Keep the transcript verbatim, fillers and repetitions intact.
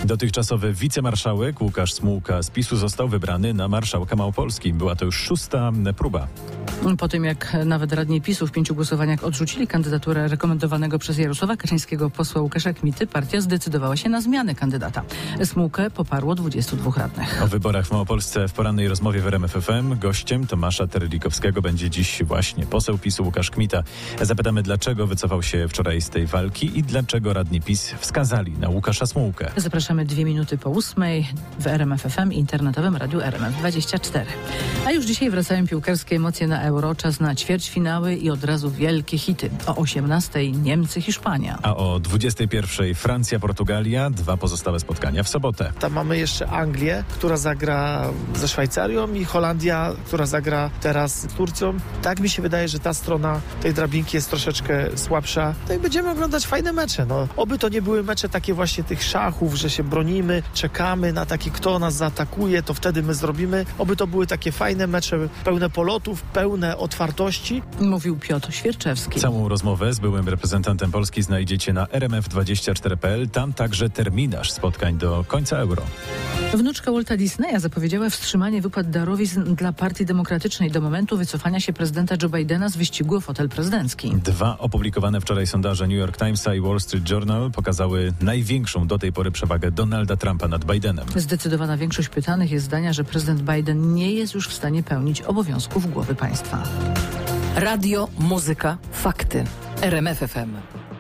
Dotychczasowy wicemarszałek Łukasz Smułka z PiSu został wybrany na marszałka Małopolski. Była to już szósta próba. Po tym, jak nawet radni PiSu w pięciu głosowaniach odrzucili kandydaturę rekomendowanego przez Jarosława Kaczyńskiego posła Łukasza Kmity, partia zdecydowała się na zmianę kandydata. Smułkę poparło dwudziestu dwóch radnych. O wyborach w Małopolsce w porannej rozmowie w R M F F M gościem Tomasza Terlikowskiego będzie dziś właśnie poseł PiSu Łukasz Kmita. Zapytamy, dlaczego wycofał się wczoraj z tej walki i dlaczego radni PiS wskazali na Łukasza Smułkę. Zapraszamy dwie minuty po ósmej w R M F F M i internetowym radiu R M F dwadzieścia cztery. A już dzisiaj wracają piłkarskie emocje na Euro. Czas na ćwierćfinały i od razu wielkie hity. O osiemnastej Niemcy, Hiszpania. A o dwudziestej pierwszej Francja, Portugalia. Dwa pozostałe spotkania w sobotę. Tam mamy jeszcze Anglię, która zagra ze Szwajcarią i Holandia, która zagra teraz z Turcją. Tak mi się wydaje, że ta strona tej drabinki jest troszeczkę słabsza. No i będziemy oglądać fajne mecze. No, oby to nie były mecze takie właśnie tych szachów, że się bronimy, czekamy na taki, kto nas zaatakuje, to wtedy my zrobimy. Oby to były takie fajne mecze, pełne polotów, pełne otwartości. Mówił Piotr Świerczewski. Całą rozmowę z byłym reprezentantem Polski znajdziecie na r m f dwadzieścia cztery kropka p l. Tam także terminarz spotkań do końca Euro. Wnuczka Walta Disneya zapowiedziała wstrzymanie wypłat darowizn dla Partii Demokratycznej do momentu wycofania się prezydenta Joe Bidena z wyścigu o fotel prezydencki. Dwa opublikowane wczoraj sondaże New York Timesa i Wall Street Journal pokazały największą do tej pory przewagę Donalda Trumpa nad Bidenem. Zdecydowana większość pytanych jest zdania, że prezydent Biden nie jest już w stanie pełnić obowiązków głowy państwa. Radio, muzyka, fakty. R M F F M.